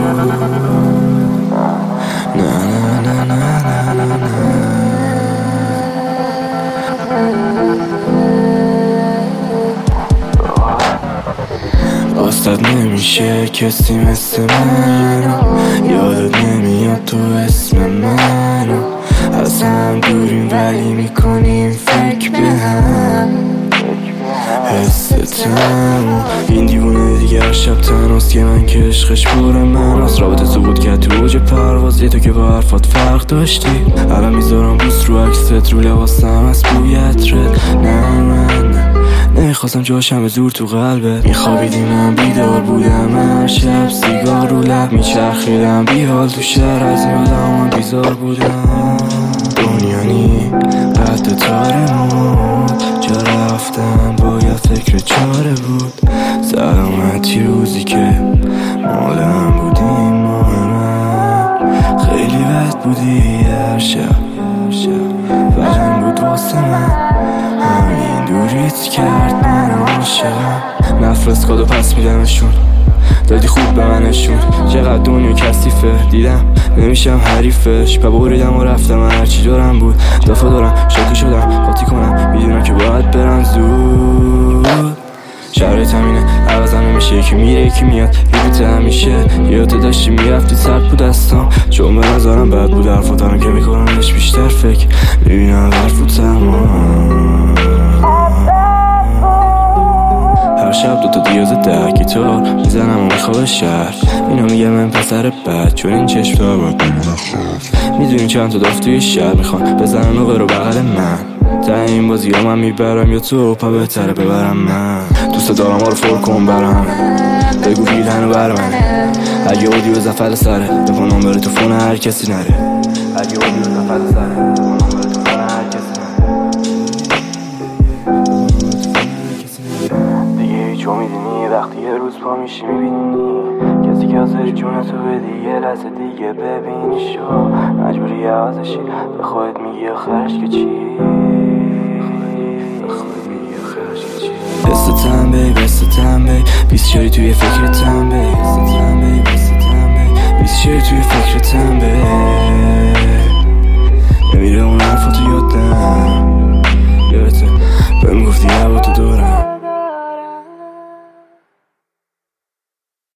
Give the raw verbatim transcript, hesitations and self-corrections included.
نه نه نه نه نه نه باستد نمیشه کسی مثل منو، یادت نمیاد تو اسم منو، از هم دوریم ولی میکنیم فکر به هم. حستمو این دیوونه دیگه هر شب تنهاست که من که عشقش پر من از رابطه تو بود که تو اوج پرواز یه تو که با حرفات فرق داشتی. الان میذارم بوست رو عکست رو لباسم از بوی عطرت. نه من نه نمیخواستم جاشم به زور تو قلبت. میخوابیدی من بیدار بودم هر شب، سیگار رو لب میچرخیدم بیحال تو شهر، از یادم من بیزار بودم. دنیا نی قد تارمون جا رفتم باید فکر چاره بود. سلامتی روزی که مالم بودیم مهمه، خیلی بد بودی هر شب فرم بود واسه من، همین دوریت کرد من عاشقم. نفرست کادو پس میدمشون، دادی خوب به منشون. چقدر دنیا کثیفه دیدم نمیشم حریفش، پا بریدم و رفتم هرچی دارم بود. دفعه دارم شاکی شدم قاطی کنم، میدونم که باید برم زود. شرایط همینه عوضم نمیشه، یکی میره یکی میاد ریپیت همیشه. یادت داشتی میرفتی سرد بود دستام، چون به نظرم بد بود حرفات دارم که میکنمش بیشتر فکر میبینم حرفو تمام. هر شب دوتا دیوز ده گیتار میزنم و میخواب شهر، اینا میگه من پسر بد چون این چشم دار باید میدونی چند تا داف توی شهر میخوان بزنن و برو بغل من. تا این بازی ها من میبرم یا تو پا بهتره ببرم من. دوست دارم ها رو فور کن برم بگو ویدن و بر من. اگه بودی به زفل سره بکنم بره تو فون هر کسی نره. اگه بودی به زفل سره بکنم بره تو فون هر کسی نره. دیگه هیچ امیدی نی وقتی یه روز پا میشی میبینی کسی که حاضری جونتو بدی یه لحظه دیگه ببینی شو مجبوری عوضشی. به خودت میگی آخرش که چی، بستم بی بستم بی بیست شاری توی فکرتم بی بستم بی بستم بی بیست شاری توی فکرتم بی نمیره اون حرفاتو یادم یادته بهم گفتی هوا تو دورم